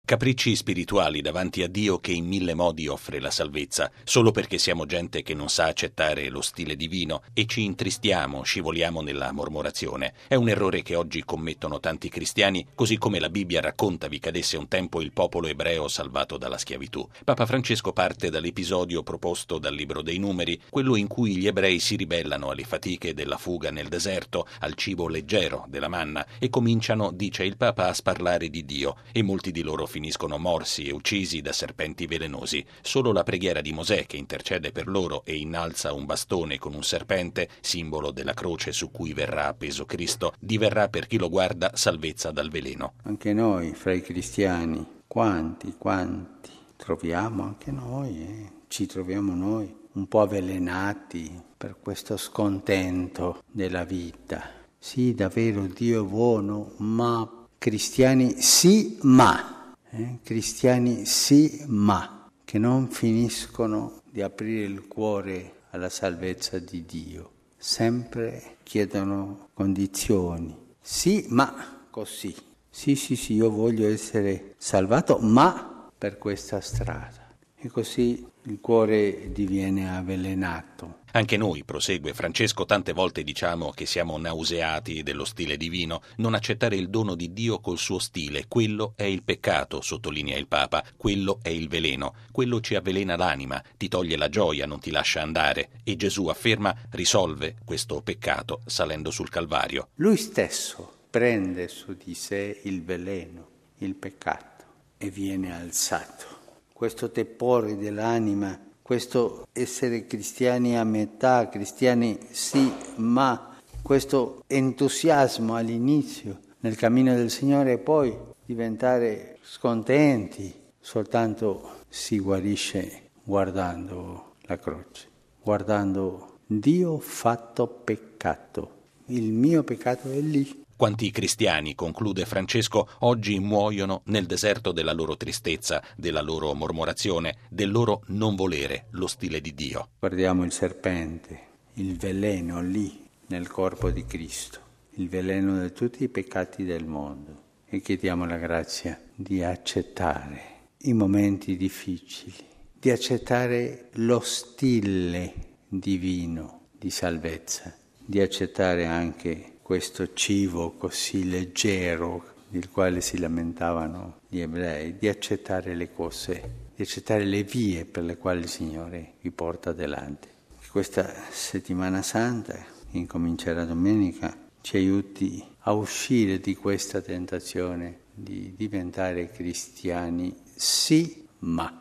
Capricci spirituali davanti a Dio che in mille modi offre la salvezza, solo perché siamo gente che non sa accettare lo stile divino e ci intristiamo, scivoliamo nella mormorazione. È un errore che oggi commettono tanti cristiani, così come la Bibbia racconta vi cadesse un tempo il popolo ebreo salvato dalla schiavitù. Papa Francesco parte dall'episodio proposto dal Libro dei Numeri, quello in cui gli ebrei si ribellano alle fatiche della fuga nel deserto, al cibo leggero della manna e cominciano, dice il Papa, a sparlare di Dio, e molti di loro finiscono morsi e uccisi da serpenti velenosi. Solo la preghiera di Mosè, che intercede per loro e innalza un bastone con un serpente, simbolo della croce su cui verrà appeso Cristo, diverrà per chi lo guarda salvezza dal veleno. Anche noi, fra i cristiani, quanti troviamo anche noi, ci troviamo noi, un po' avvelenati per questo scontento della vita. Sì, davvero Dio è buono, ma cristiani sì, cristiani sì, ma che non finiscono di aprire il cuore alla salvezza di Dio. Sempre chiedono condizioni. Sì, ma così. Sì, io voglio essere salvato, ma per questa strada. E così il cuore diviene avvelenato. Anche noi, prosegue Francesco, tante volte diciamo che siamo nauseati dello stile divino. Non accettare il dono di Dio col suo stile, quello è il peccato, sottolinea il Papa, quello è il veleno, quello ci avvelena l'anima, ti toglie la gioia, non ti lascia andare. E Gesù afferma, risolve questo peccato salendo sul Calvario. Lui stesso prende su di sé il veleno, il peccato, e viene alzato. Questo tepore dell'anima, questo essere cristiani a metà, cristiani sì, ma questo entusiasmo all'inizio nel cammino del Signore e poi diventare scontenti, soltanto si guarisce guardando la croce, guardando Dio fatto peccato. Il mio peccato è lì. Quanti cristiani, conclude Francesco, oggi muoiono nel deserto della loro tristezza, della loro mormorazione, del loro non volere lo stile di Dio. Guardiamo il serpente, il veleno lì nel corpo di Cristo, il veleno di tutti i peccati del mondo, e chiediamo la grazia di accettare i momenti difficili, di accettare lo stile divino di salvezza, di accettare anche questo cibo così leggero del quale si lamentavano gli ebrei, di accettare le cose, di accettare le vie per le quali il Signore vi porta davanti. Questa settimana santa, che incomincerà domenica, ci aiuti a uscire di questa tentazione di diventare cristiani sì, ma